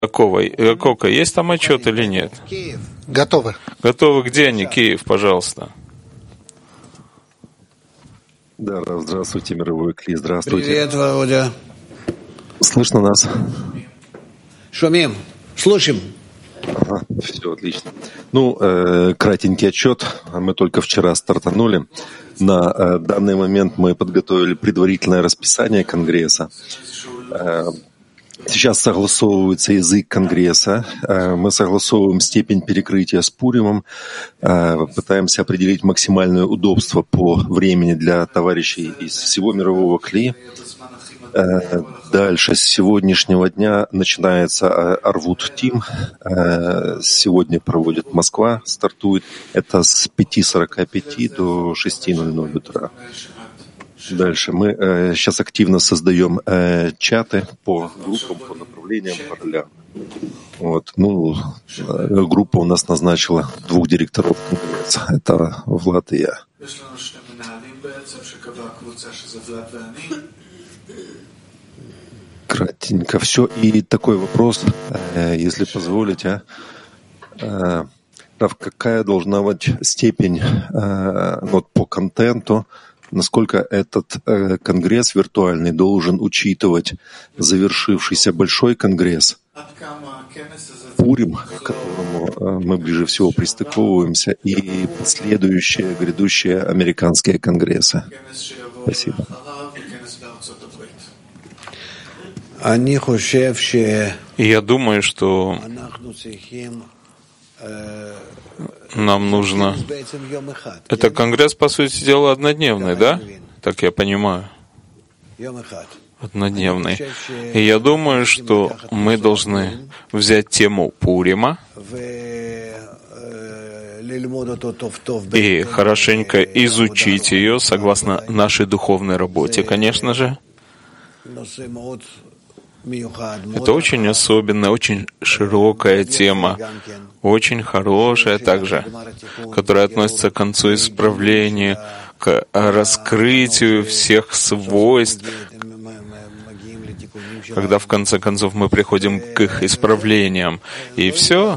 Якока, есть там отчет или нет? Готовы. Готовы. Где они? Киев, пожалуйста. Да, здравствуйте, мировой Кли, здравствуйте. Привет, Володя. Слышно нас? Шумим. Слушаем. Ага, все отлично. Кратенький отчет. Мы только вчера стартанули. На данный момент мы подготовили предварительное расписание Конгресса. Сейчас согласовывается язык Конгресса. Мы согласовываем степень перекрытия с Пуримом. Пытаемся определить максимальное удобство по времени для товарищей из всего мирового Кли. Дальше, с сегодняшнего дня начинается Арвут Тим. Сегодня проводит Москва, стартует. Это с 5:45 до 6:00 утра. Дальше мы сейчас активно создаем чаты по группам, по направлениям, по ролям. Группа у нас назначила 2 директоров Конгресса. Это Влад и я. Кратенько все. И такой вопрос, если позволите. Какая должна быть степень по контенту, насколько этот конгресс виртуальный должен учитывать завершившийся большой конгресс Пурим, к которому мы ближе всего пристыковываемся, и последующие, грядущие американские конгрессы. Спасибо. Я думаю, что нам нужно... Это конгресс, по сути дела, однодневный, да? Так я понимаю. Однодневный. И я думаю, что мы должны взять тему Пурима и хорошенько изучить ее, согласно нашей духовной работе, конечно же. Это очень особенная, очень широкая тема, очень хорошая также, которая относится к концу исправления, к раскрытию всех свойств, когда в конце концов мы приходим к их исправлениям. И все,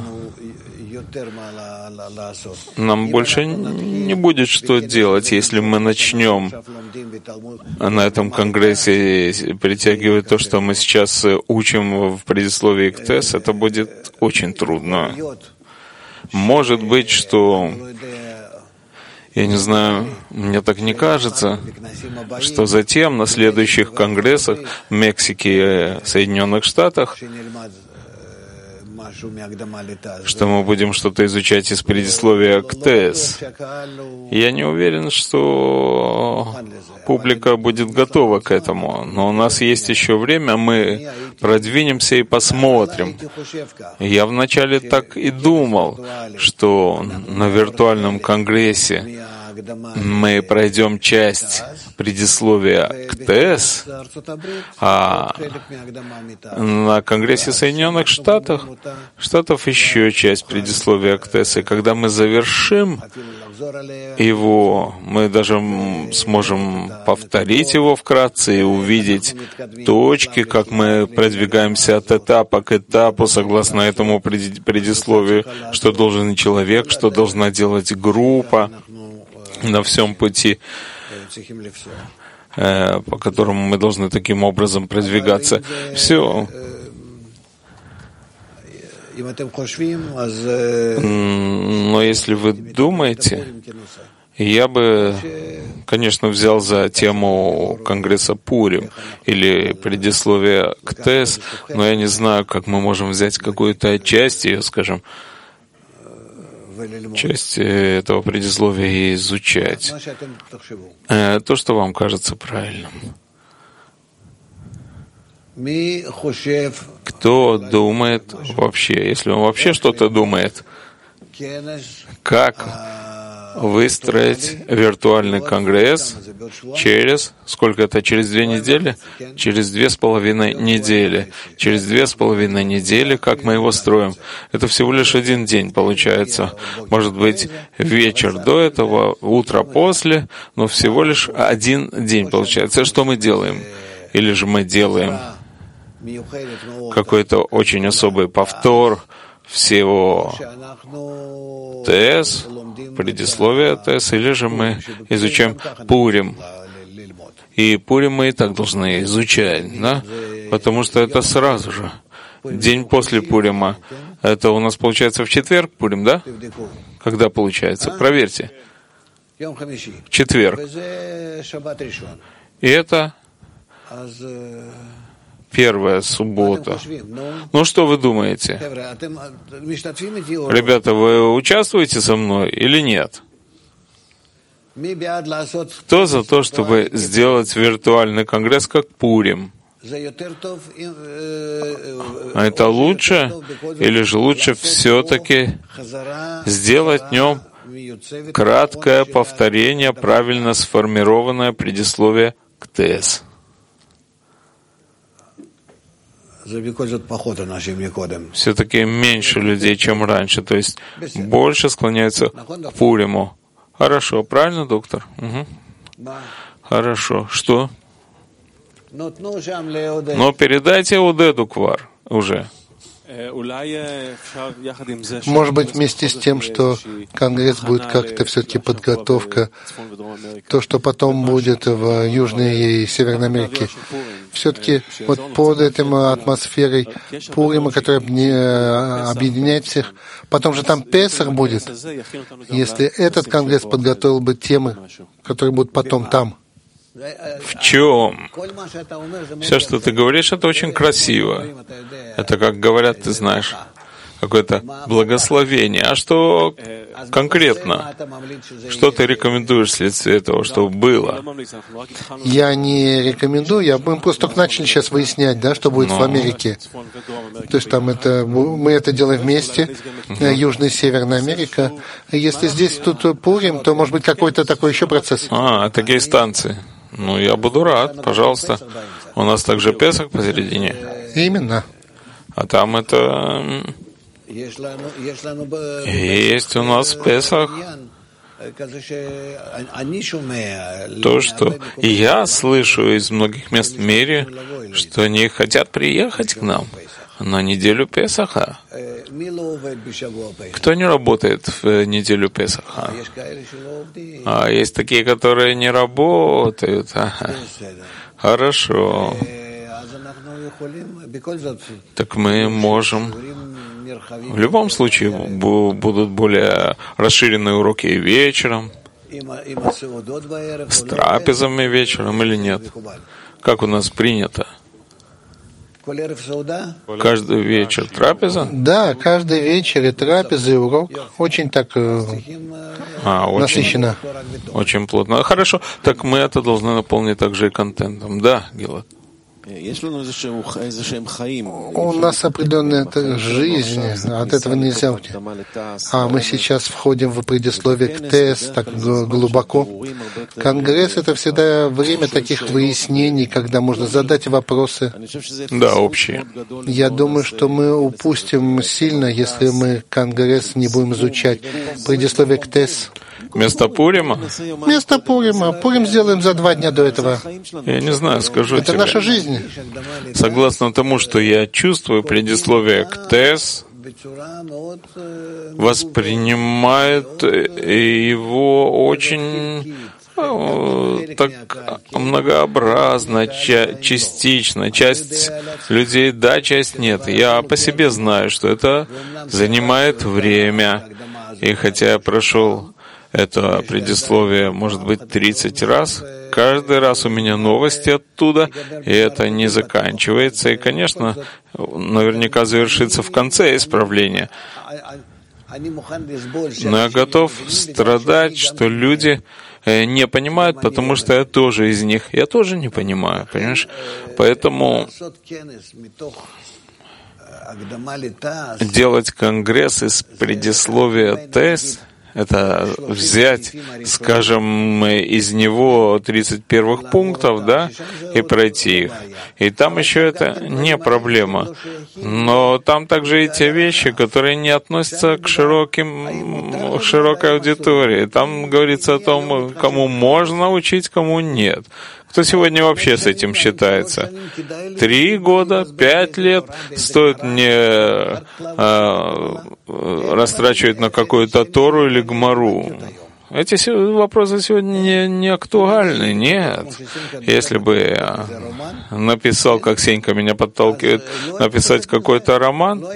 нам больше не будет что делать, если мы начнем на этом конгрессе притягивать то, что мы сейчас учим в предисловии к ТЭС. Это будет очень трудно. Может быть, что, я не знаю, мне так не кажется, что затем на следующих конгрессах в Мексике и Соединенных Штатах, что мы будем что-то изучать из предисловия к ТЭС. Я не уверен, что публика будет готова к этому, но у нас есть еще время, мы продвинемся и посмотрим. Я вначале так и думал, что на виртуальном конгрессе мы пройдем часть предисловия к ТЭС, а на Конгрессе Соединенных Штатов еще часть предисловия к ТЭС. И когда мы завершим его, мы даже сможем повторить его вкратце и увидеть точки, как мы продвигаемся от этапа к этапу, согласно этому предисловию, что должен человек, что должна делать группа на всем пути, по которому мы должны таким образом продвигаться. Все. Но если вы думаете, я бы, конечно, взял за тему Конгресса Пурим или предисловие к ТЭС, но я не знаю, как мы можем взять какую-то часть ее, скажем, часть этого предисловия и изучать. То, что вам кажется правильным. Кто думает вообще, если он вообще что-то думает, как выстроить виртуальный конгресс через, сколько это, через 2 недели? Через 2,5 недели. Через 2,5 недели, как мы его строим? Это всего лишь 1 день получается. Может быть, вечер до этого, утро после, но всего лишь 1 день получается. Что мы делаем? Или же мы делаем какой-то очень особый повтор всего ТС, предисловия ТС, или же мы изучаем Пурим. И Пурим мы и так должны изучать, да? Потому что это сразу же. День после Пурима. Это у нас получается в четверг Пурим, да? Когда получается? Проверьте. В четверг. И это первая суббота. Ну, что вы думаете? Ребята, вы участвуете со мной или нет? Кто за то, чтобы сделать виртуальный конгресс как Пурим? А это лучше? Или же лучше все-таки сделать в нем краткое повторение, правильно сформированное предисловие к ТС? Все-таки меньше людей, чем раньше, то есть больше склоняются к Пуриму. Хорошо, правильно, доктор? Угу. Хорошо. Что? Но передайте Удеду Квар уже. Может быть, вместе с тем, что Конгресс будет как-то все-таки подготовка, то, что потом будет в Южной и Северной Америке, все-таки вот под этой атмосферой Пурима, которая объединяет всех, потом же там Песах будет, если этот Конгресс подготовил бы темы, которые будут потом там. В чем? Все, что ты говоришь, это очень красиво. Это, как говорят, ты знаешь, какое-то благословение. А что конкретно? Что ты рекомендуешь вследствие этого, чтобы было? Я не рекомендую, мы просто только начали сейчас выяснять, да, что будет в Америке. То есть там мы это делаем вместе, Южная и Северная Америка. Если здесь тут Пурим, то может быть какой-то такой еще процесс. Такие станции. Ну, я буду рад, пожалуйста. У нас также Песах посередине. Именно. А там это... Есть у нас Песах. То, что я слышу из многих мест в мире, что они хотят приехать к нам на неделю Песаха. Кто не работает в неделю Песаха? А есть такие, которые не работают. Хорошо. Так мы можем. В любом случае будут более расширенные уроки и вечером, с трапезами вечером или нет? Как у нас принято? Каждый вечер трапеза? Да, каждый вечер и трапеза, и урок. Очень так насыщенно. Очень плотно. Хорошо. Так мы это должны наполнить также и контентом. Да, Гилад? У нас определенная жизнь, от этого нельзя уйти. А мы сейчас входим в предисловие к ТС так глубоко. Конгресс — это всегда время таких выяснений, когда можно задать вопросы. Да, общие. Я думаю, что мы упустим сильно, если мы Конгресс не будем изучать. Предисловие к ТС. Вместо Пурима? Вместо Пурима. Пурим сделаем за 2 дня до этого. Я не знаю, скажу это тебе. Это наша жизнь. Согласно тому, что я чувствую, предисловие к ТЭС воспринимает его очень так многообразно, частично. Часть людей да, часть нет. Я по себе знаю, что это занимает время. И хотя я прошел это предисловие, может быть, 30 раз, каждый раз у меня новости оттуда, и это не заканчивается. И, конечно, наверняка завершится в конце исправления. Но я готов страдать, что люди не понимают, потому что я тоже из них. Я тоже не понимаю, понимаешь? Поэтому делать конгресс из предисловия ТЭС это взять, скажем, из него 30 первых пунктов, да, и пройти их. И там еще это не проблема. Но там также и те вещи, которые не относятся к широкой аудитории. Там говорится о том, кому можно учить, кому нет. Кто сегодня вообще с этим считается? 3 года, 5 лет стоит мне растрачивать на какую-то Тору или Гмару. Эти вопросы сегодня не актуальны, нет. Если бы я написал, как Сенька меня подталкивает, написать какой-то роман,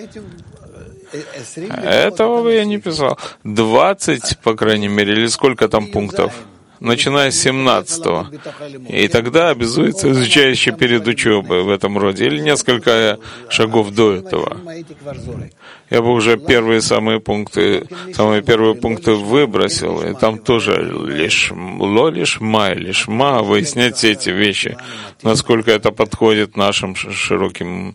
этого бы я не писал. 20, по крайней мере, или сколько там пунктов? Начиная с 17-го. И тогда обязуется изучающий перед учебой в этом роде, или несколько шагов до этого. Я бы уже самые первые пункты выбросил, и там тоже лишма, выяснять все эти вещи, насколько это подходит нашим широкой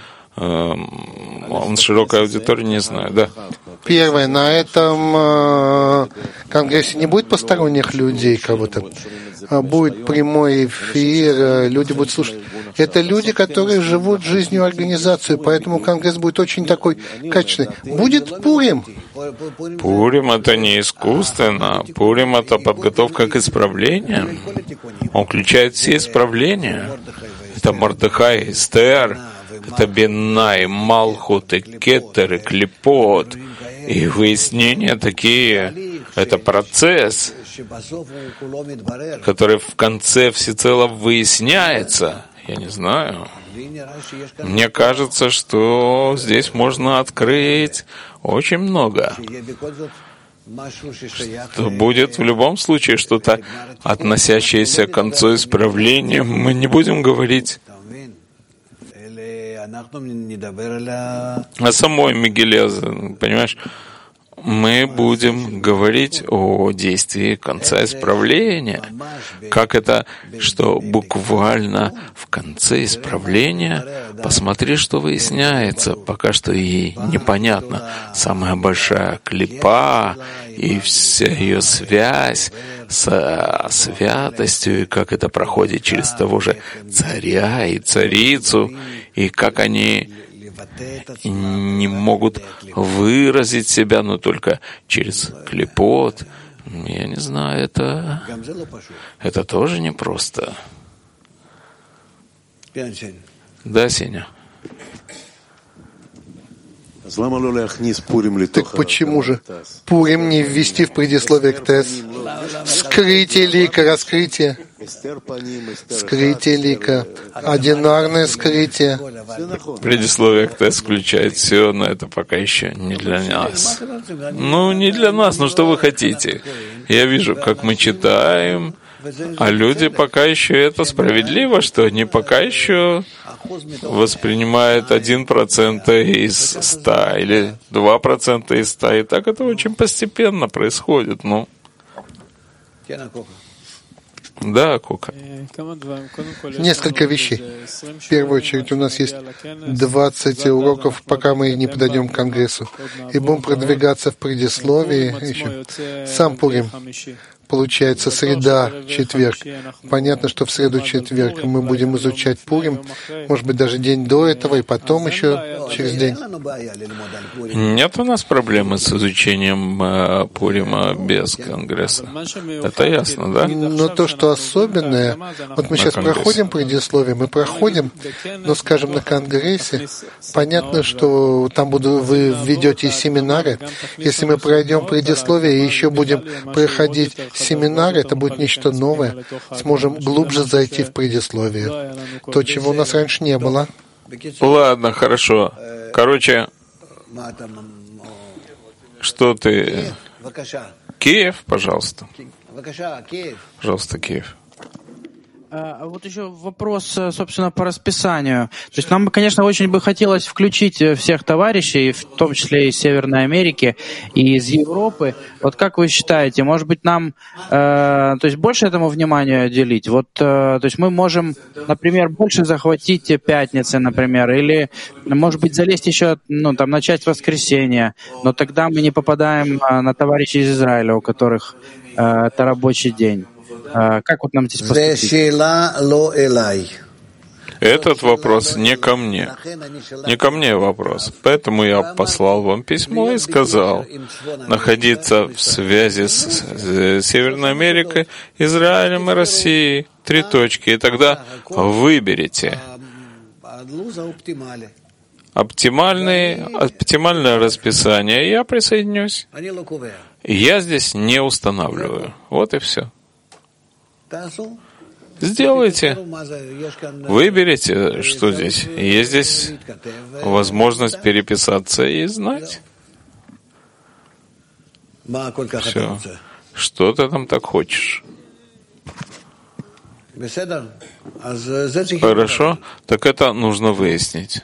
аудитории, не знаю, да. Первое, на этом конгрессе не будет посторонних людей, кого-то. Будет прямой эфир, люди будут слушать. Это люди, которые живут жизнью организации, поэтому конгресс будет очень такой качественный. Будет Пурим. Пурим — это не искусственно. Пурим — это подготовка к исправлениям. Он включает все исправления. Это Мордехай, Эстер, это Бинай, Малхут, и Кетер, и Клипот. И выяснения такие — это процесс, который в конце всецело выясняется. Я не знаю. Мне кажется, что здесь можно открыть очень много. Что будет в любом случае что-то, относящееся к концу исправления. Мы не будем говорить о самой Мегиле, понимаешь? Мы будем говорить о действии конца исправления. Как это, что буквально в конце исправления, посмотри, что выясняется, пока что ей непонятно. Самая большая клипа и вся ее связь со святостью, и как это проходит через того же царя и царицу, и как они не могут выразить себя, но только через клипот. Я не знаю, это тоже непросто. Да, Сеня? Так почему же Пурим не ввести в предисловие к ТЭС? Скрытие лика, раскрытие. Скрытие лика, одинарное скрытие. Предисловие к ТЭС включает все, но это пока еще не для нас. Ну, не для нас, но что вы хотите? Я вижу, как мы читаем, а люди пока еще это справедливо, что они пока еще воспринимают 1% из 100 или 2% из 100. И так это очень постепенно происходит. Ну. Да, Кока. Несколько вещей. В первую очередь, у нас есть 20 уроков, пока мы не подойдем к Конгрессу. И будем продвигаться в предисловии еще. Сам Пурим. Получается, среда, четверг. Понятно, что в среду, четверг мы будем изучать Пурим, может быть, даже день до этого, и потом еще через день. Нет у нас проблемы с изучением Пурима без Конгресса. Это ясно, да? Но то, что особенное, вот мы сейчас проходим предисловие, мы проходим, но, скажем, на Конгрессе, понятно, что там вы ведете семинары. Если мы пройдем предисловие и еще будем проходить семинар, это будет нечто новое. Сможем глубже зайти в предисловие. То, чего у нас раньше не было. Ладно, хорошо. Короче, что ты... Киев, пожалуйста. Пожалуйста, Киев. Вот еще вопрос, собственно, по расписанию. То есть нам, конечно, очень бы хотелось включить всех товарищей, в том числе из Северной Америки и из Европы. Вот как вы считаете, может быть, нам то есть больше этому внимания уделить? Вот, то есть мы можем, например, больше захватить пятницы, например, или, может быть, залезть еще, там, на часть воскресенья, но тогда мы не попадаем на товарищей из Израиля, у которых это рабочий день. Как вот нам здесь поступить? Этот вопрос не ко мне. Не ко мне вопрос. Поэтому я послал вам письмо и сказал находиться в связи с Северной Америкой, Израилем и Россией. 3 точки. И тогда выберите оптимальное расписание, и я присоединюсь. Я здесь не устанавливаю. Вот и все. Сделайте. Выберите, что здесь. Есть здесь возможность переписаться и знать. Все. Что ты там так хочешь? Хорошо, так это нужно выяснить.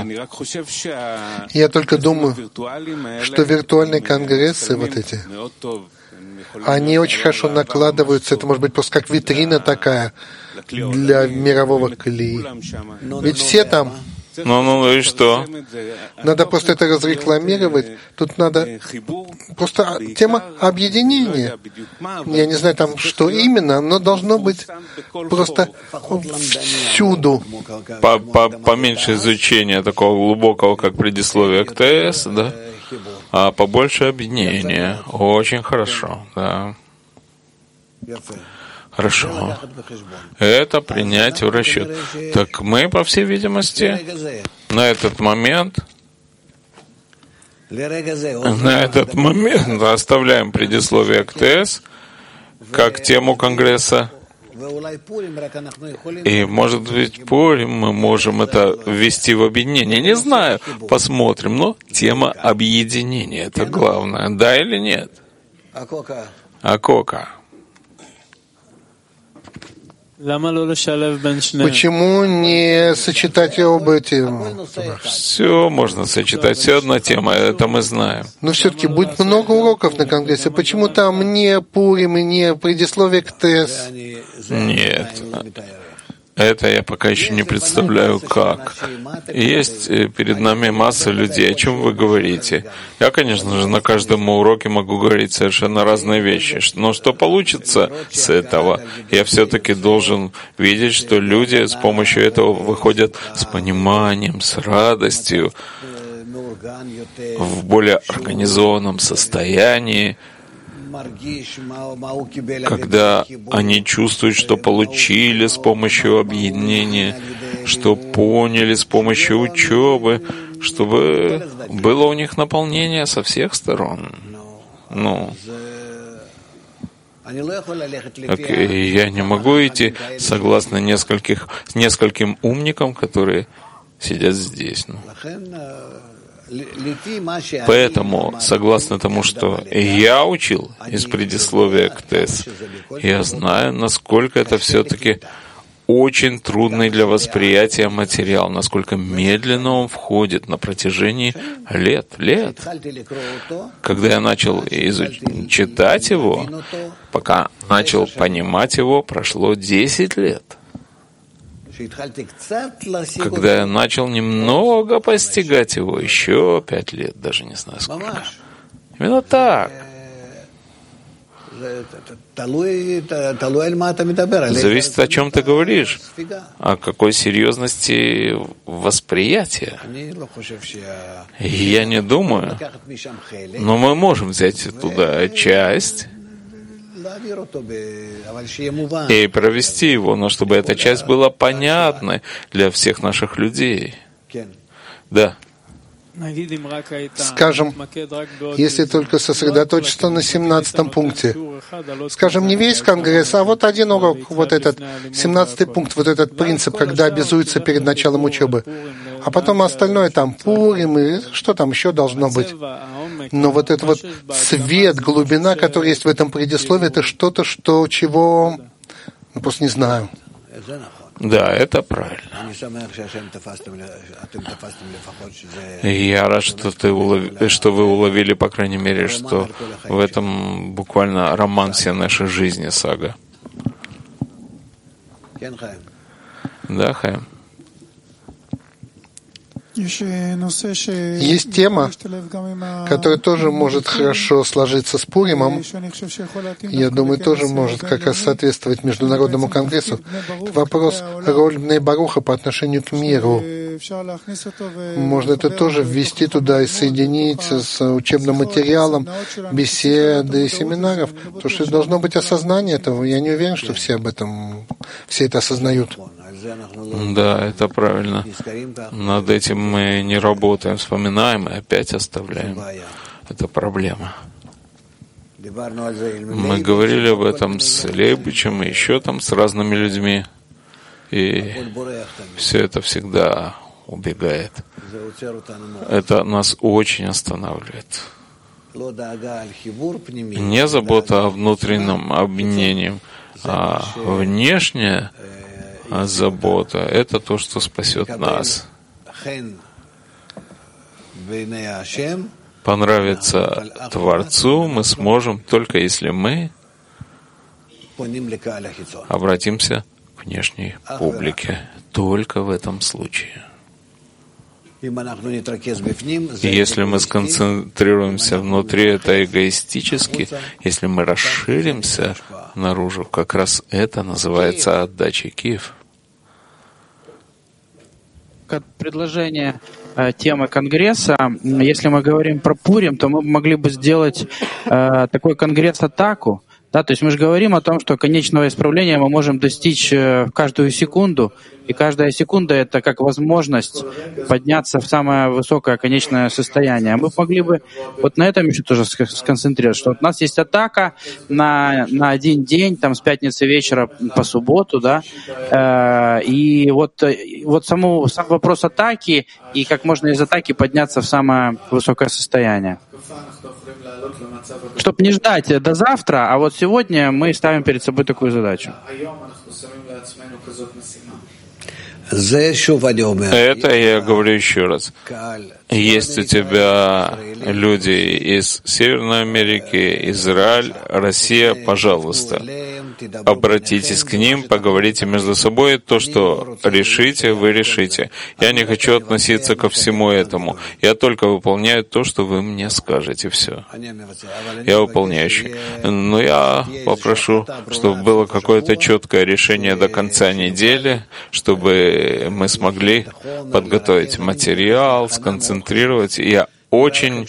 Я только думаю, что виртуальные конгрессы вот эти, они очень хорошо накладываются, это может быть просто как витрина такая для мирового колеи. Ведь все там. Ну и что? Надо просто это разрекламировать. Тут надо просто тема объединения. Я не знаю там, что именно, но должно быть просто всюду. Поменьше изучения такого глубокого, как предисловие к ТС, да? А побольше объединения. Очень хорошо, да. Хорошо. Это принять в расчет. Так мы, по всей видимости, на этот момент оставляем предисловие к ТС как тему Конгресса. И, может быть, Пурим мы можем это ввести в объединение. Не знаю, посмотрим. Но тема объединения — это главное. Да или нет? Акока. Почему не сочетать оба эти? Все можно сочетать, все одна тема, это мы знаем. Но все-таки будет много уроков на Конгрессе. Почему там не Пурим и не предисловие к ТС? Нет. Это я пока еще не представляю, как. Есть перед нами масса людей. О чем вы говорите? Я, конечно же, на каждом уроке могу говорить совершенно разные вещи. Но что получится с этого? Я все-таки должен видеть, что люди с помощью этого выходят с пониманием, с радостью, в более организованном состоянии, когда они чувствуют, что получили с помощью объединения, что поняли с помощью учебы, чтобы было у них наполнение со всех сторон. Я не могу идти согласно нескольким умникам, которые сидят здесь. Поэтому, согласно тому, что я учил из предисловия к ТЭС, я знаю, насколько это все-таки очень трудный для восприятия материал, насколько медленно он входит на протяжении лет. Когда я начал читать его, пока начал понимать его, прошло 10 лет. Когда я начал немного постигать его, еще 5 лет, даже не знаю сколько. Именно так. Зависит, о чем ты говоришь, о какой серьезности восприятия. Я не думаю, но мы можем взять туда часть и провести его, но чтобы эта часть была понятной для всех наших людей. Да. Скажем, если только сосредоточиться на 17-м пункте. Скажем, не весь Конгресс, а вот один урок, вот этот 17-й пункт, вот этот принцип, когда обязуется перед началом учебы. А потом остальное там Пурим и что там еще должно быть. Но вот этот вот цвет, глубина, которая есть в этом предисловии, это что-то, чего просто не знаю. Да, это правильно. И я рад, что вы уловили, по крайней мере, что в этом буквально роман всей нашей жизни, Сага. Да, Хайм? Есть тема, которая тоже может хорошо сложиться с Пуримом. Я думаю, тоже может как раз соответствовать Международному конгрессу. Вопрос роли Бней Баруха по отношению к миру. Можно это тоже ввести туда и соединить с учебным материалом, беседы и семинаров. Потому что должно быть осознание этого. Я не уверен, что все это осознают. Да, это правильно. Над этим мы не работаем, вспоминаем и опять оставляем. Это проблема. Мы говорили об этом с Лейбичем и еще там с разными людьми. И все это всегда убегает. Это нас очень останавливает. Не забота о внутреннем объединении, а внешняя забота — это то, что спасет нас. Понравиться Творцу мы сможем только если мы обратимся к внешней публике. Только в этом случае. Если мы сконцентрируемся внутри, это эгоистически. Если мы расширимся наружу, как раз это называется отдачей киев. Предложение темы Конгресса. Если мы говорим про Пурим, то мы могли бы сделать такой Конгресс-атаку. Да, то есть мы же говорим о том, что конечного исправления мы можем достичь в каждую секунду, и каждая секунда — это как возможность подняться в самое высокое конечное состояние. Мы могли бы вот на этом еще тоже сконцентрироваться, что вот у нас есть атака на один день, там с пятницы вечера по субботу, да, и вот сам вопрос атаки, и как можно из атаки подняться в самое высокое состояние. Чтобы не ждать до завтра, а вот сегодня мы ставим перед собой такую задачу. Это я говорю еще раз. Есть у тебя люди из Северной Америки, Израиль, Россия, пожалуйста, обратитесь к ним, поговорите между собой. То, что решите, вы решите. Я не хочу относиться ко всему этому. Я только выполняю то, что вы мне скажете. Все. Я выполняющий. Но я попрошу, чтобы было какое-то четкое решение до конца недели, чтобы мы смогли подготовить материал, сконцентрировать. Я очень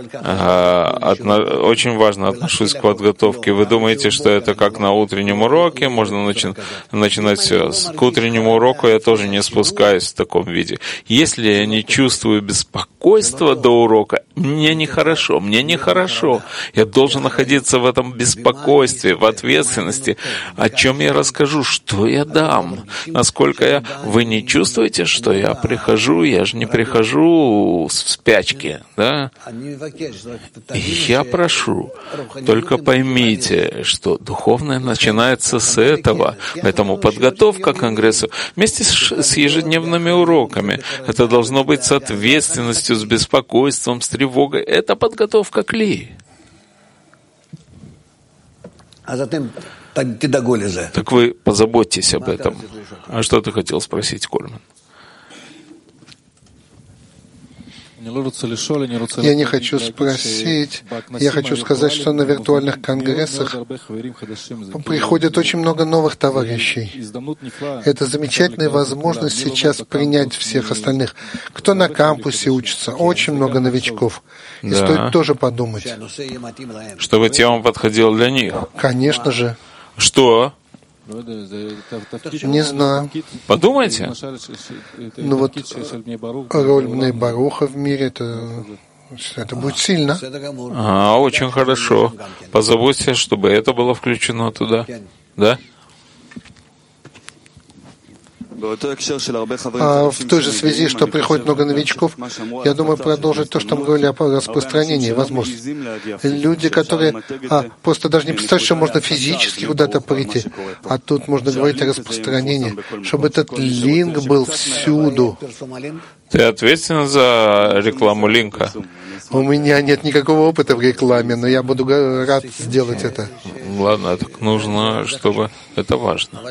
важно отношусь к подготовке. Вы думаете, что это как на утреннем уроке? Можно начинать все. К утреннему уроку я тоже не спускаюсь в таком виде. Если я не чувствую беспокойства до урока, мне нехорошо. Я должен находиться в этом беспокойстве, в ответственности. О чем я расскажу? Что я дам? Насколько Вы не чувствуете, что я прихожу? Я же не прихожу в спячке. Да? Я прошу, только поймите, что духовное начинается с этого, поэтому подготовка к Конгрессу вместе с ежедневными уроками. Это должно быть с ответственностью, с беспокойством, с тревогой. Это подготовка к Ли. Так вы позаботьтесь об этом. А что ты хотел спросить, Кольман? Я не хочу спросить, я хочу сказать, что на виртуальных конгрессах приходит очень много новых товарищей. Это замечательная возможность сейчас принять всех остальных. Кто на кампусе учится, очень много новичков. И стоит тоже подумать. Чтобы тема подходила для них. Конечно же. Что? Не знаю. Подумайте. Ну вот роль Бней Баруха в мире, это будет сильно. Очень хорошо. Позаботься, чтобы это было включено туда. Да? в той же связи, что приходит много новичков, я думаю, продолжить то, что мы говорили о распространении возможностей. Люди, которые просто даже не представляют, что можно физически куда-то прийти, а тут можно говорить о распространении, чтобы этот линк был всюду. Ты ответственен за рекламу линка? У меня нет никакого опыта в рекламе, но я буду рад сделать это. Ладно, так нужно, чтобы... Это важно.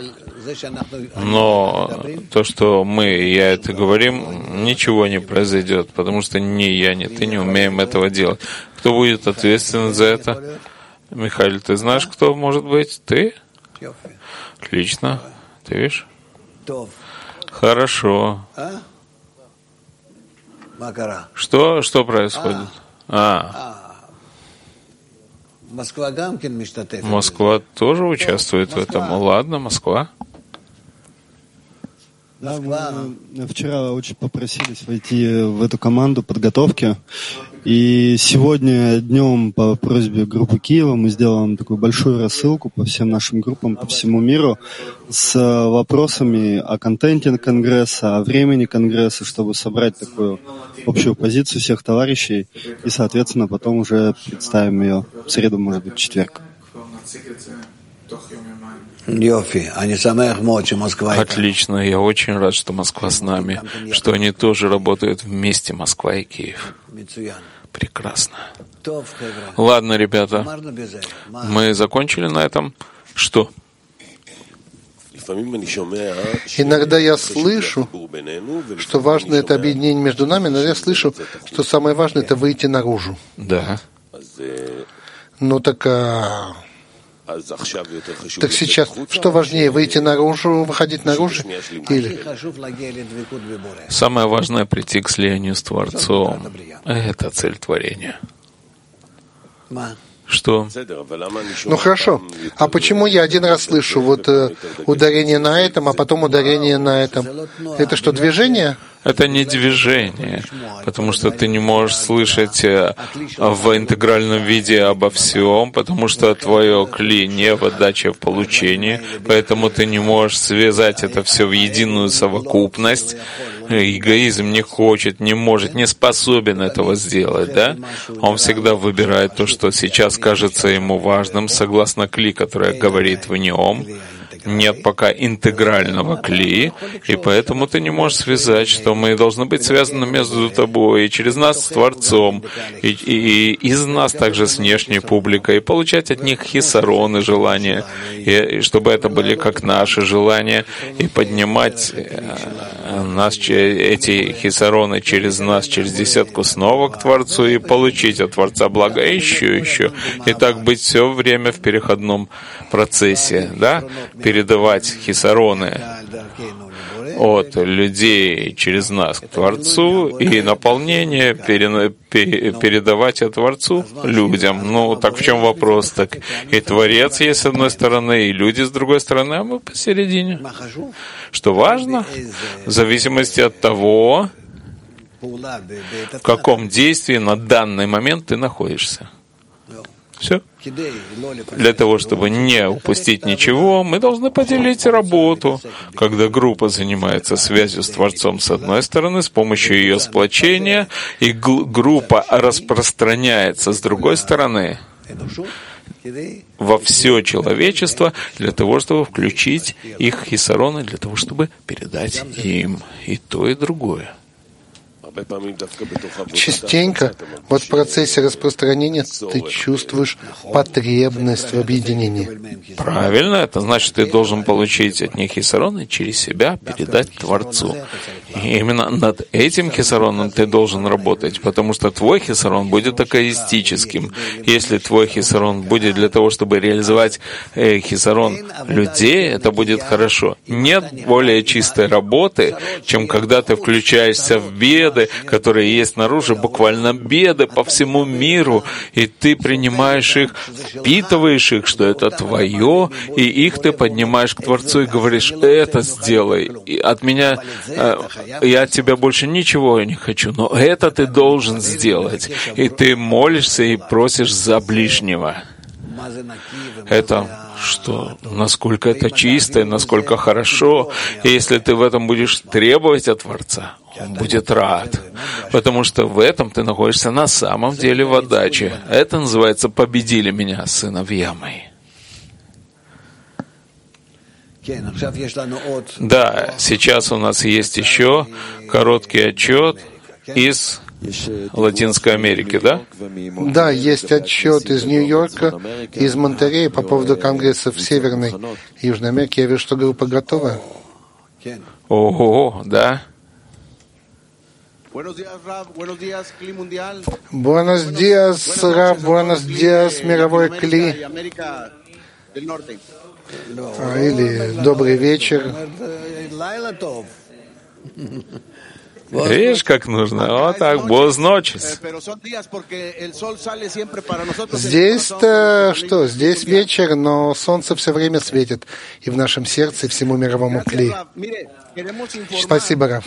Но то, что мы и я это говорим, ничего не произойдет, потому что ни я, ни ты не умеем этого делать. Кто будет ответственен за это? Михаил, ты знаешь, кто может быть? Ты? Отлично. Ты видишь? Хорошо. Что происходит? Москва тоже участвует в этом. Ладно, Москва. Да, мы вчера очень попросились войти в эту команду подготовки. И сегодня днем по просьбе группы Киева мы сделаем такую большую рассылку по всем нашим группам, по всему миру с вопросами о контенте Конгресса, о времени Конгресса, чтобы собрать такую общую позицию всех товарищей и, соответственно, потом уже представим ее в среду, может быть, в четверг. Отлично, я очень рад, что Москва с нами, что они тоже работают вместе, Москва и Киев. Прекрасно. Ладно, ребята, мы закончили на этом. Что? Иногда я слышу, что важно это объединение между нами, но я слышу, что самое важное — это выйти наружу. Да. Ну так сейчас, что важнее, выйти наружу, выходить наружу, или? Самое важное — прийти к слиянию с Творцом. Это цель творения. Что? Ну хорошо. А почему я один раз слышу ударение на этом, а потом ударение на этом? Это что, движение? Это не движение, потому что ты не можешь слышать в интегральном виде обо всем, потому что твое кли не в отдаче, а в получении, поэтому ты не можешь связать это все в единую совокупность. Эгоизм не хочет, не может, не способен этого сделать, да? Он всегда выбирает то, что сейчас кажется ему важным, согласно кли, которая говорит в нем. Нет пока интегрального кли, и поэтому ты не можешь связать, что мы должны быть связаны между тобой и через нас с Творцом, и из нас также с внешней публикой, и получать от них хисароны, желания, и чтобы это были как наши желания, и поднимать эти хисароны через нас, через десятку снова к Творцу, и получить от Творца благо еще, и так быть все время в переходном процессе, да? Передавать хисароны от людей через нас к Творцу и наполнение передавать от Творцу людям. Ну, так в чем вопрос? Так и Творец есть с одной стороны, и люди с другой стороны, а мы посередине. Что важно? В зависимости от того, в каком действии на данный момент ты находишься. Все. Для того, чтобы не упустить ничего, мы должны поделить работу. Когда группа занимается связью с Творцом с одной стороны, с помощью ее сплочения, и группа распространяется с другой стороны во все человечество для того, чтобы включить их хисароны, для того, чтобы передать им и то, и другое. Частенько в процессе распространения ты чувствуешь потребность в объединении. Правильно, это значит, ты должен получить от них хисарон и через себя передать Творцу. И именно над этим хисароном ты должен работать, потому что твой хисарон будет эгоистическим. Если твой хисарон будет для того, чтобы реализовать хисарон людей, это будет хорошо. Нет более чистой работы, чем когда ты включаешься в беды, которые есть снаружи, буквально беды по всему миру, и ты принимаешь их, впитываешь их, что это твое, и их ты поднимаешь к Творцу и говоришь: это сделай. И от меня, я от тебя больше ничего не хочу, но это ты должен сделать. И ты молишься и просишь за ближнего. это что, насколько это чисто, и насколько хорошо. И если ты в этом будешь требовать от Творца, Он будет рад. Потому что в этом ты находишься на самом деле в отдаче. Это называется «победили меня, сыновья мои». Да, сейчас у нас есть еще короткий отчет из Латинской Америки, да? Да, есть отчет из Нью-Йорка, из Монтерея по поводу конгрессов в Северной и Южной Америке. Я вижу, что группа готова. Ого, да. Буэнос диас, Рав, буэнос диас, мировой Кли. Или добрый вечер. Видишь, как нужно? Вот так, буэнос ночес. Здесь-то что? Здесь вечер, но солнце все время светит и в нашем сердце, и всему мировому Кли. Спасибо, Рав.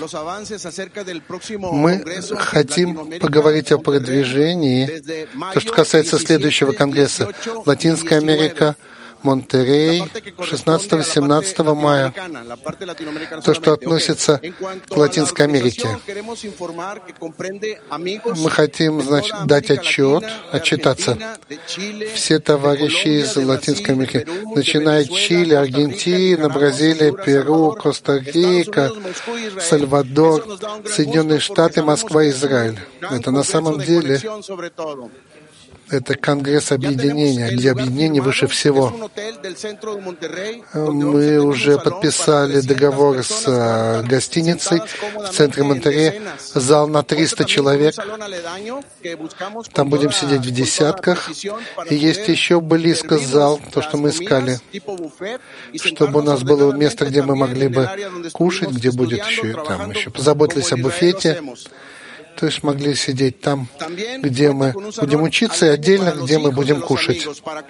Мы хотим поговорить о продвижении, то, что касается следующего конгресса. Латинская Америка, Монтерей, 16-17 мая. То, что относится к Латинской Америке. Мы хотим, значит, дать отчитаться. Все товарищи из Латинской Америки, начиная от Чили, Аргентина, Бразилия, Перу, Коста-Рика, Сальвадор, Соединенные Штаты, Москва, Израиль. Это на самом деле это конгресс объединения, где объединение выше всего. Мы уже подписали договор с гостиницей в центре Монтеррея. Зал на 300 человек. Там будем сидеть в десятках. И есть еще близко зал, то, что мы искали, чтобы у нас было место, где мы могли бы кушать, где будет еще позаботились о буфете. То есть могли сидеть там, где мы будем учиться, и отдельно, где мы будем кушать.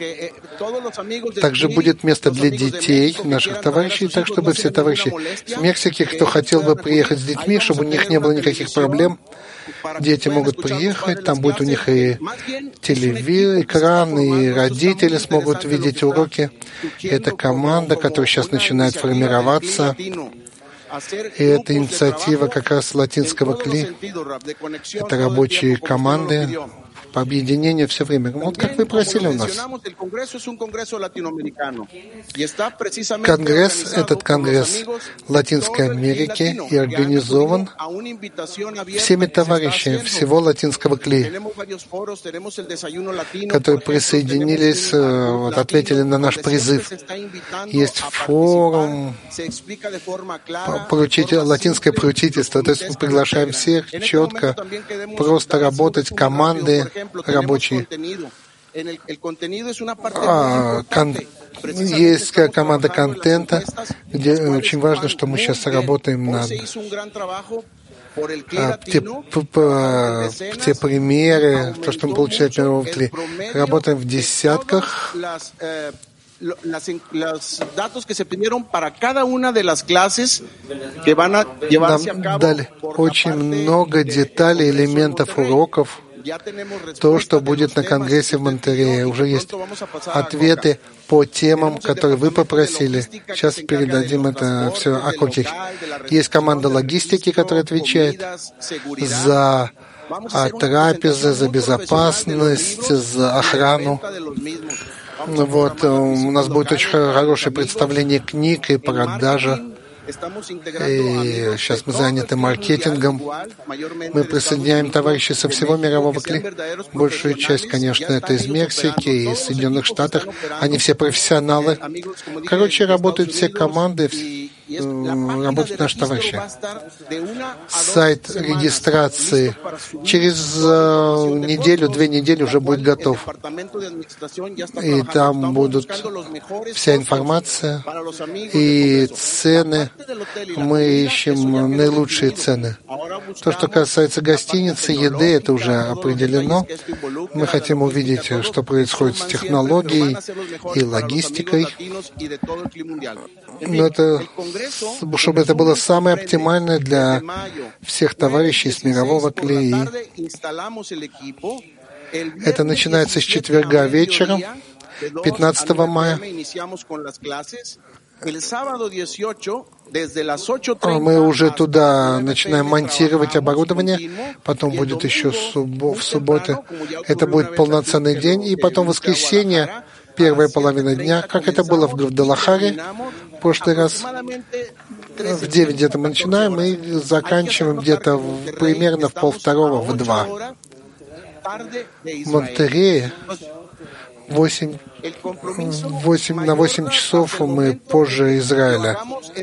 Также будет место для детей, наших товарищей, так чтобы все товарищи из Мексики, кто хотел бы приехать с детьми, чтобы у них не было никаких проблем, дети могут приехать, там будет у них и телевизор, экран, и родители смогут видеть уроки. Это команда, которая сейчас начинает формироваться. И эта инициатива как раз латинского Кли. Это рабочие команды по объединению все время. Вот как вы просили у нас. Конгресс, этот конгресс Латинской Америки и организован всеми товарищами всего латинского Кли, которые присоединились, ответили на наш призыв. Есть форум, латинское поручительство, то есть мы приглашаем всех четко, просто работать, команды рабочие. Есть команда контента, где очень важно, что мы сейчас работаем над те примеры, то, что мы получили от мирового Кли. Работаем в десятках. Нам дали очень много деталей, элементов уроков. То, что будет на Конгрессе в Монтеррее. Уже есть ответы по темам, которые вы попросили. Сейчас передадим это все округе. Есть команда логистики, которая отвечает за трапезы, за безопасность, за охрану. Вот, у нас будет очень хорошее представление книг и продажа. И сейчас мы заняты маркетингом. Мы присоединяем товарищей со всего мирового Кли. Большую часть, конечно, это из Мексики и из Соединенных Штатов. Они все профессионалы. Короче, работают все команды, работают наши товарищи. Сайт регистрации через неделю, 2 недели уже будет готов. И там будут вся информация и цены. Мы ищем наилучшие цены. То, что касается гостиницы, еды, это уже определено. Мы хотим увидеть, что происходит с технологией и логистикой. Но это, чтобы это было самое оптимальное для всех товарищей с мирового Кли. Это начинается с четверга вечером. 15 мая. Мы уже туда начинаем монтировать оборудование, потом будет еще в субботу. Это будет полноценный день, и потом воскресенье, первая половина дня, как это было в Гвадалахаре в прошлый раз. В 9 где-то мы начинаем и заканчиваем где-то примерно в 1:30, в 2. В Монтерее 8 на 8 часов мы позже Израиля.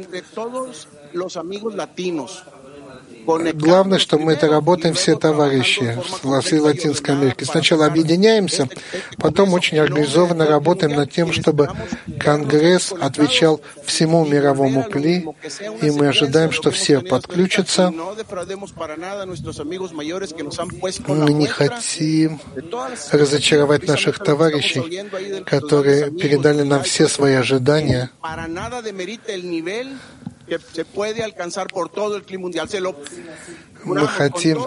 Главное, что мы это работаем все товарищи во всей Латинской Америке. Сначала объединяемся, потом очень организованно работаем над тем, чтобы Конгресс отвечал всему мировому кли, и мы ожидаем, что все подключатся. Мы не хотим разочаровать наших товарищей, которые передали нам все свои ожидания. Мы хотим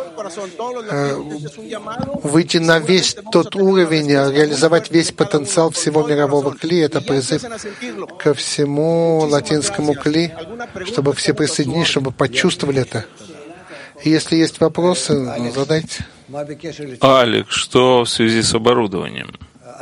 выйти на весь тот уровень, реализовать весь потенциал всего мирового кли. Это призыв ко всему латинскому кли, чтобы все присоединились, чтобы почувствовали это. И если есть вопросы, задайте. Алекс, что в связи с оборудованием?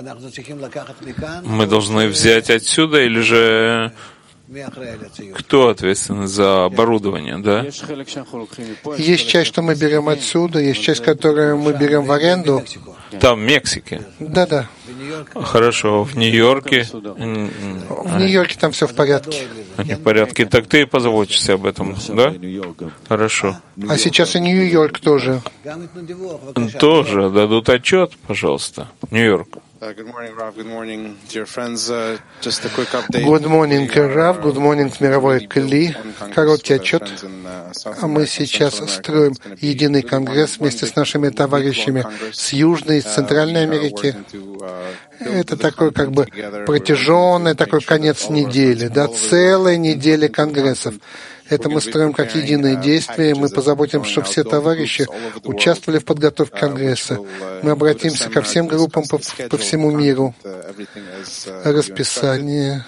Мы должны взять отсюда или же... Кто ответственен за оборудование, да? Есть часть, что мы берем отсюда, есть часть, которую мы берем в аренду. Там, в Мексике? Да. Хорошо, в Нью-Йорке? В Нью-Йорке там все в порядке. Не в порядке. Так ты позаботишься об этом, да? Хорошо. А сейчас и Нью-Йорк тоже. Тоже дадут отчет, пожалуйста. Нью-Йорк. Good morning, Rav. Good morning, dear friends. Just a quick update. Good morning, Rav. Good morning, мировой Кли. Короткий отчет. Мы сейчас строим единый конгресс вместе с нашими товарищами с Южной и Центральной Америки. Это такой как бы протяженный такой конец недели, да, целой недели конгрессов. Это мы строим как единое действие, мы позаботимся, чтобы все товарищи участвовали в подготовке Конгресса. Мы обратимся ко всем группам по всему миру. Расписание.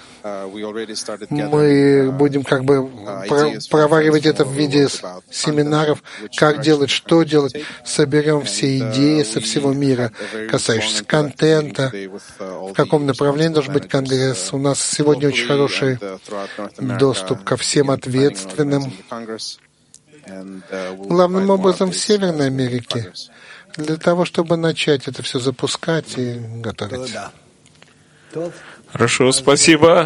Мы будем как бы проваривать это в виде семинаров, как делать, что делать. Соберем все идеи со всего мира, касающиеся контента, в каком направлении должен быть Конгресс. У нас сегодня очень хороший доступ ко всем ответственным, главным образом в Северной Америке, для того, чтобы начать это все запускать и готовить. Хорошо, спасибо.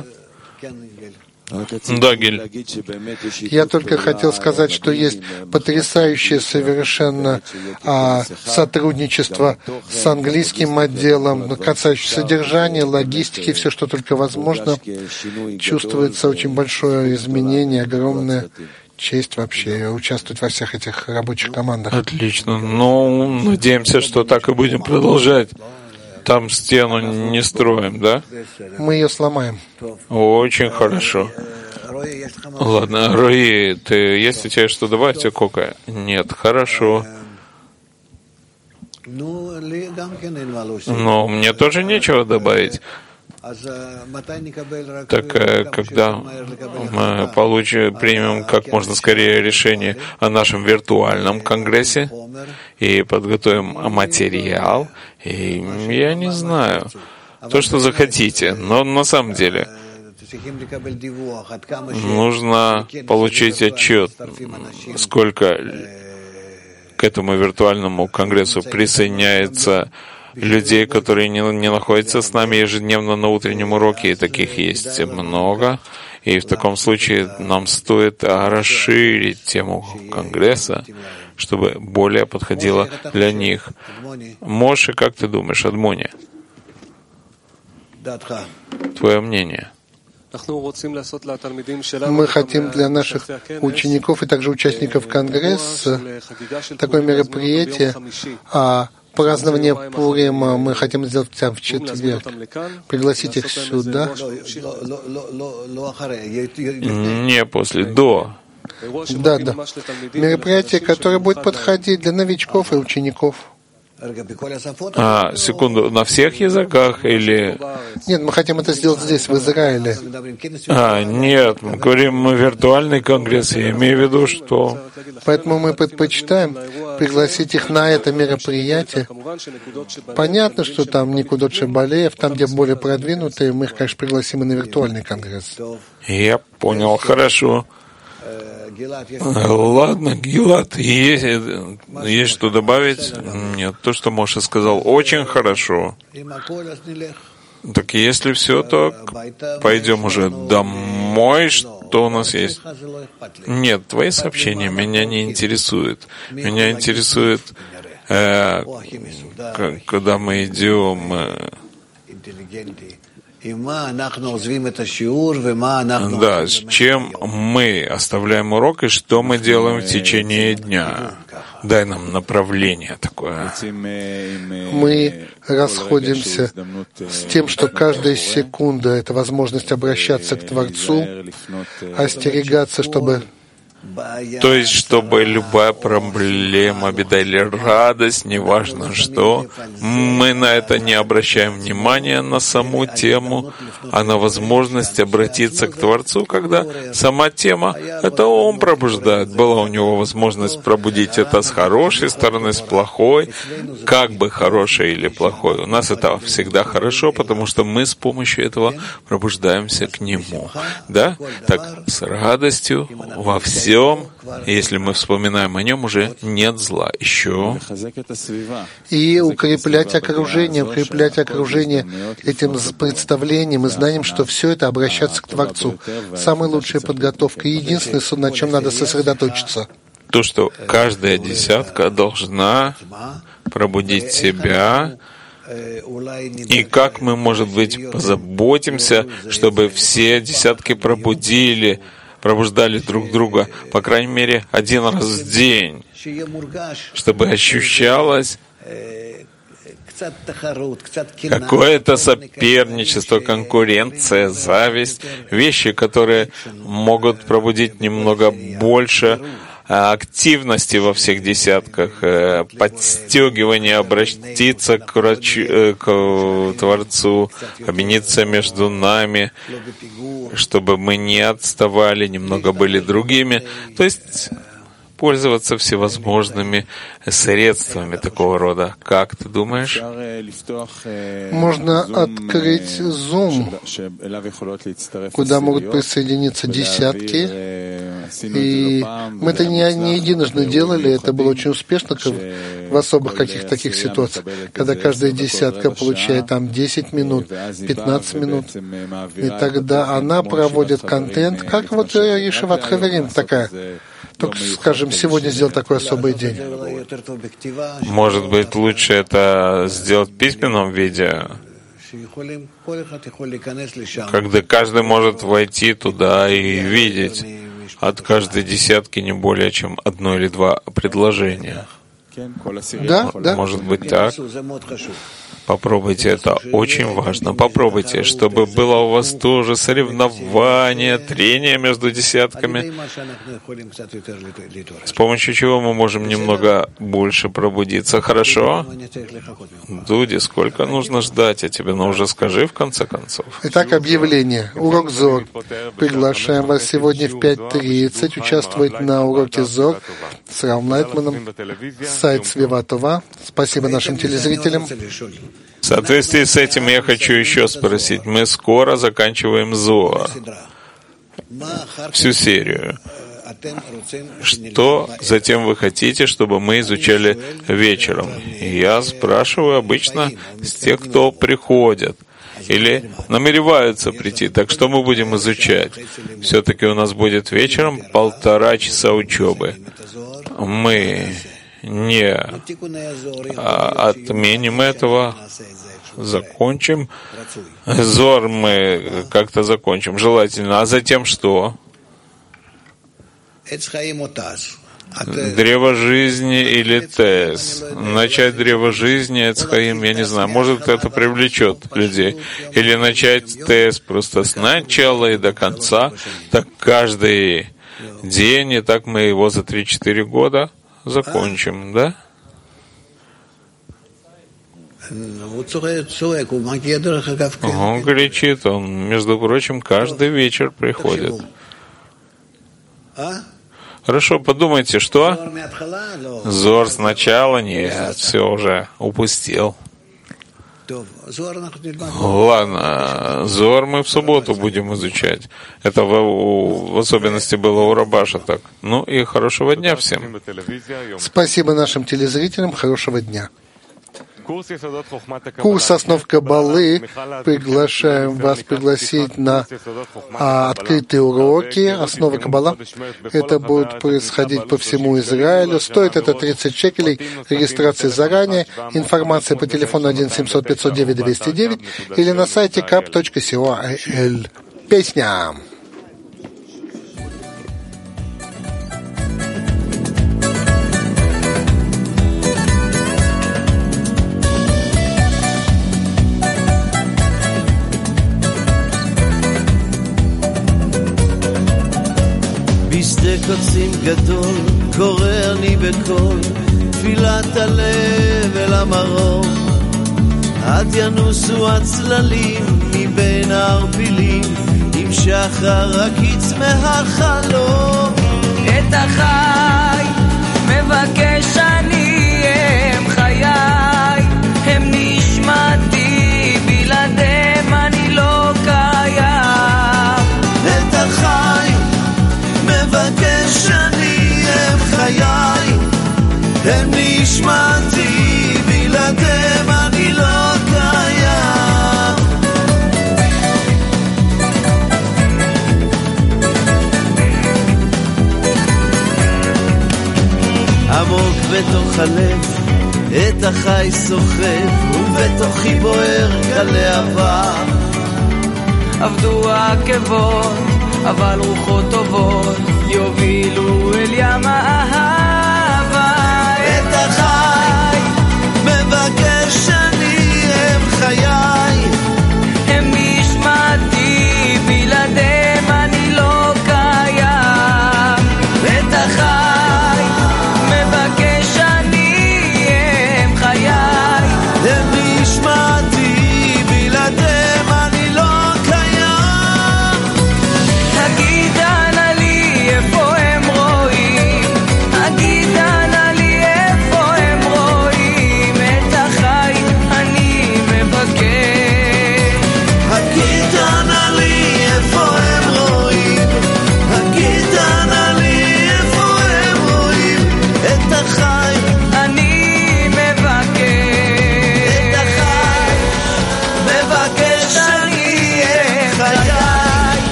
Да, Гель. Я только хотел сказать, что есть потрясающее совершенно сотрудничество с английским отделом, касающееся содержания, логистики, все, что только возможно. Чувствуется очень большое изменение, огромная честь вообще участвовать во всех этих рабочих командах. Отлично. Ну, надеемся, что так и будем продолжать. Там стену не строим, да? Мы ее сломаем. Очень хорошо. Ладно, Рои, есть у тебя что добавить, Кока? Нет, хорошо. Но мне тоже нечего добавить. Так когда мы примем как можно скорее решение о нашем виртуальном конгрессе и подготовим материал, и я не знаю, то, что захотите, но на самом деле нужно получить отчет, сколько к этому виртуальному конгрессу присоединяется людей, которые не находятся с нами ежедневно на утреннем уроке, и таких есть много. И в таком случае нам стоит расширить тему Конгресса, чтобы более подходило для них. Моше, как ты думаешь, Адмони? Твое мнение? Мы хотим для наших учеников и также участников Конгресса такое мероприятие, празднование Пурима мы хотим сделать в четверг. Пригласить их сюда. Не после, до. Да. Мероприятие, которое будет подходить для новичков и учеников. Секунду, на всех языках или... Нет, мы хотим это сделать здесь, в Израиле. Нет, мы говорим виртуальный конгресс, я имею в виду, что... Поэтому мы предпочитаем пригласить их на это мероприятие. Понятно, что там Никудот Шебалеев, там, где более продвинутые, мы их, конечно, пригласим и на виртуальный конгресс. Я понял, хорошо. Ладно, Гилат, есть что добавить? Нет, то, что Моше сказал, очень хорошо. Так если все, то пойдем уже домой. Что у нас есть? Нет, твои сообщения меня не интересуют. Меня интересует, когда мы идем... Да, с чем мы оставляем урок и что мы делаем в течение дня. Дай нам направление такое. Мы расходимся с тем, что каждая секунда — это возможность обращаться к Творцу, остерегаться, чтобы... То есть, чтобы любая проблема, беда или радость, неважно что, мы на это не обращаем внимания, на саму тему, а на возможность обратиться к Творцу, когда сама тема — это Он пробуждает. Была у него возможность пробудить это с хорошей стороны, с плохой, как бы хорошей или плохой. У нас это всегда хорошо, потому что мы с помощью этого пробуждаемся к Нему. Да? Так, с радостью во всем. Если мы вспоминаем о нем, уже нет зла. Еще. И укреплять окружение этим представлением и знанием, что все это обращаться к Творцу. Самая лучшая подготовка и единственное, на чем надо сосредоточиться. То, что каждая десятка должна пробудить себя. И как мы, может быть, позаботимся, чтобы все десятки пробуждали друг друга, по крайней мере, один раз в день, чтобы ощущалось какое-то соперничество, конкуренция, зависть, вещи, которые могут пробудить немного больше активности во всех десятках, подстегивание обратиться к Творцу, объединиться между нами, чтобы мы не отставали, немного были другими. То есть пользоваться всевозможными средствами такого рода. Как ты думаешь? Можно открыть Zoom, куда могут присоединиться десятки. И мы это не единожды делали, это было очень успешно в особых каких-то таких ситуациях, когда каждая десятка получает там 10 минут, 15 минут, и тогда она проводит контент, как вот Ешиват Хаверим такая. Только, скажем, сегодня сделал такой особый день. Может быть, лучше это сделать в письменном виде, когда каждый может войти туда и видеть от каждой десятки не более чем одно или два предложения. Да. Может быть так. Попробуйте, это очень важно. Попробуйте, чтобы было у вас тоже соревнование, трение между десятками, с помощью чего мы можем немного больше пробудиться. Хорошо? Дуди, сколько нужно ждать? Я тебе, уже скажи в конце концов. Итак, объявление. Урок Зор. Приглашаем вас сегодня в 5:30 участвовать на уроке Зор с Равом Лайтманом, сайт Свиватова. Спасибо нашим телезрителям. В соответствии с этим я хочу еще спросить. Мы скоро заканчиваем Зоар, всю серию. Что затем вы хотите, чтобы мы изучали вечером? И я спрашиваю обычно с тех, кто приходят или намереваются прийти. Так что мы будем изучать? Все-таки у нас будет вечером 1,5 часа учебы. Мы не отменим этого, закончим. Зор мы как-то закончим, желательно. А затем что? Древо жизни или Тес? Начать древо жизни, Эцхаим, я не знаю, может это привлечет людей. Или начать Тес просто с начала и до конца, так каждый день, и так мы его за 3-4 года закончим, да? Он кричит, он, между прочим, каждый вечер приходит. Хорошо, подумайте, что? Зор сначала? Нет, все уже упустил. Ладно, Зор мы в субботу будем изучать. Это в особенности было у Рабаша так. Ну и хорошего дня всем. Спасибо нашим телезрителям, хорошего дня. Курс «Основ Каббалы» приглашаем вас пригласить на открытые уроки «Основы Каббала». Это будет происходить по всему Израилю. Стоит это 30 шекелей. Регистрация заранее. Информация по телефону 1-700-509-209 или на сайте kap.co.il. Песня. בשדה קוצים גדול, קורא אני בקול, תפילת הלב אל המרום. עד ינוסו הצללים מבין הערפילים, עם שחר הקיץ מהחלום. את החי מבקש אני, הם חיי, הם נשמתי, בלעדיהם אני לא קיים. את החי מבקש אני, הם חיי, הם נשמתי, בלעדיהם אני לא קיים. עמוק בתוך הלב את החי סוחף, ובתוכי בוער כלהבה. עבדו העקבות אבל רוחות טובות יובילו אל ים האהבה.